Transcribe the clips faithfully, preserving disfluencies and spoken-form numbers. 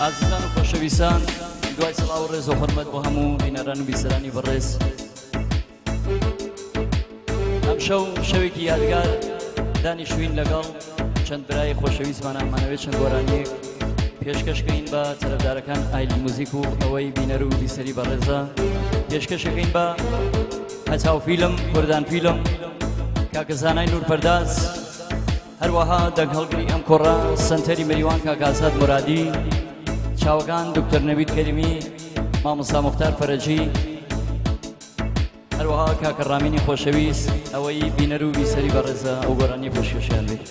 عزیزان و خۆشەویستان دوای سڵاو و ڕێز و حورمەت بۆ هەموو بینەران و بیسەرانی بەڕێز ئەم شەو شەوێکی یادگار دانیشتوین لەگەڵ چەند برای خۆشەویستمان ئەمانەوێت چەند گۆرانیەک پێشکەشکەین بە تەرەفدارەکان ئایلی موزیک و ئەوەی بینەر و بیسەری بەڕێزە پێشکەشەکەین بە هەچاو فیلم کوردان فیلم کاکە زانای نورپەرداز هەروەها دەنگ هەڵگری ئەم کۆڕە سەنتەری مەریوان کاکە ئازاد مورادی چاوەکان دکتۆر نەوید کەریمی مامۆستا موختار فەرەجی هەروەها کاکە ڕامینی خۆشەویست ئەوەی بینەر و بیسەری بەڕێزە ئەو گۆرانی پێشکەشیان بێت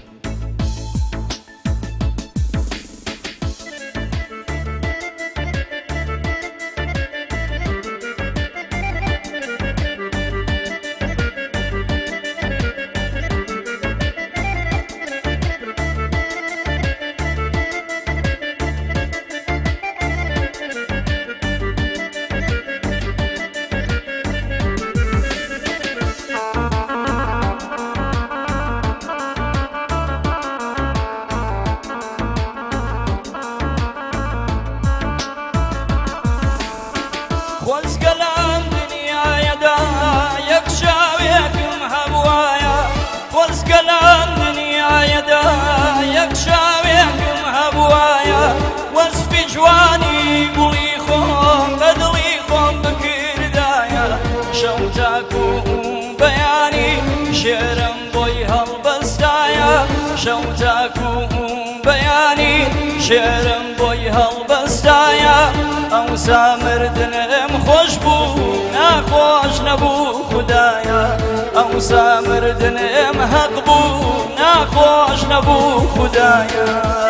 شێرم بۆی هەڵبەستایە ئەوسا مردنم خۆش بوو ناخۆش نەبوو خوددایە ئەوسا مردنم حەق بوو ناخۆش نەبوو خوددایە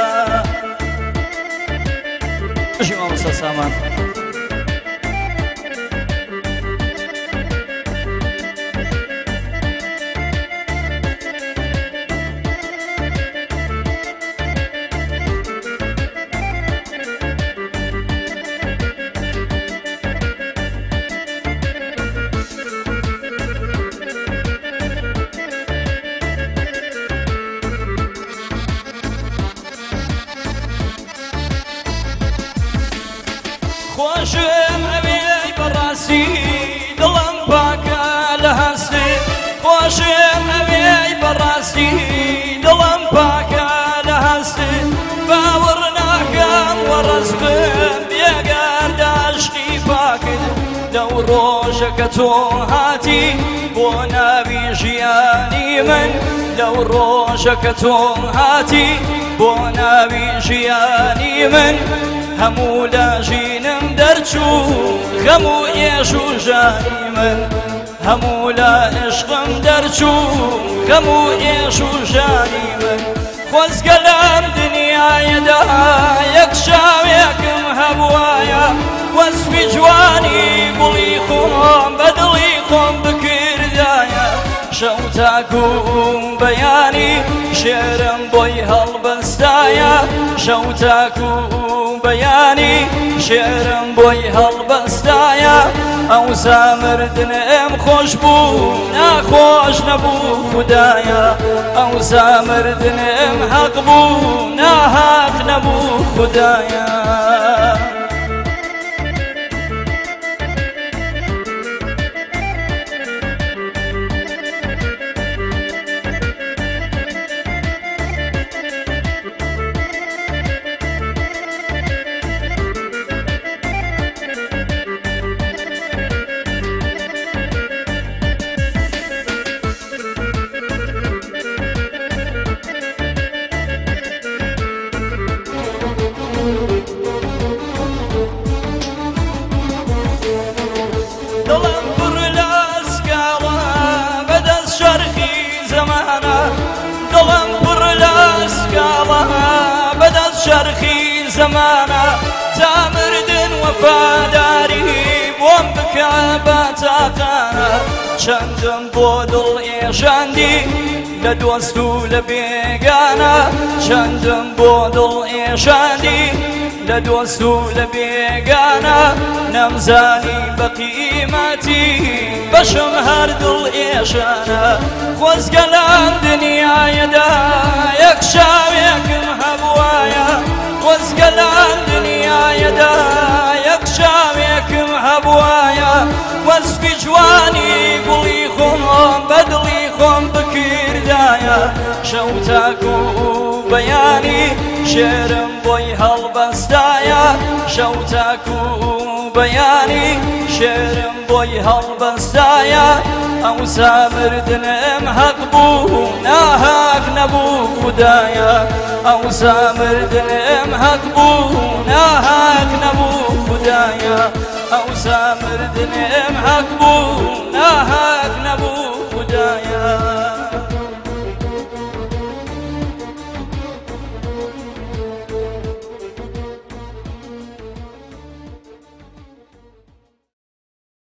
ژی مامۆستا سامان خۆشم ئەوێی بەڕاستی دڵم پاکە لە هەستی خۆشم ئەوێی بەڕاستی دڵم پاکە لە هەستی باوەڕ ناکەم وەڕەس بم بێگار داشتی پاکت لەو ڕۆژە کە تۆ هاتی بۆ ناوی ژیانی من لەو ڕۆژە کە تۆ هاتی بۆ ناوی ژیانی من هەموو لە ژینم دەرچوو غەم و ئێش و ژانی من هەموو لە عشقم دەرچوو غەم و ئێش و ژانی من خۆزگە لەم دنیایەدا یەک شاوێکم هەبوایە وەسفی جوانی گوڵی خۆم بە دڵی خۆم بکردایە شەو تاکو بەیانی شێرم بۆی هەڵبەستایە شەو تاکو بەیانی شێرم بۆی هەڵبەستایە ئەوسا مردنم خۆش بوو ناخۆش نەبوو خوددایە ئەوسا مردنم حەق بوو ناحەق نەبوو خوددایە دڵم پڕ لە ئەسکاوە بەدەست شەرخی زەمانە دڵم پڕ لە ئەسکاوە بەدەست شەرخی زەمانە تا مردن وەفاداری بۆم بکە بە تاقانە چەندم بۆ دڵ ئێژاندی لە دۆست و لە بێگانە چەندم بۆ دڵ ئێژاندی لە دۆست و لە بێگانە نەمزانی بە قیمەتی بەشم هەر دڵ ئێشانە خۆزگە لەم دنیایەدا یەک شاوێکم هەبوایە خۆزگە لەم وەسفی جوانی گوڵی خۆم بەدڵی خۆم بکردایە شەو تاکو بەیانی شێرم بۆی هەڵبەستایە شەو تاکو بەیانی شێرم بۆی هەڵبەستایە ئەوسا مردنم حەق بوو ناهاک نەبوو خودایە ئەوسا مردنم حەق بوو ناهاک نەبوو خودایە ئەوسا مردنم حەق بوو ناهاک نەبوو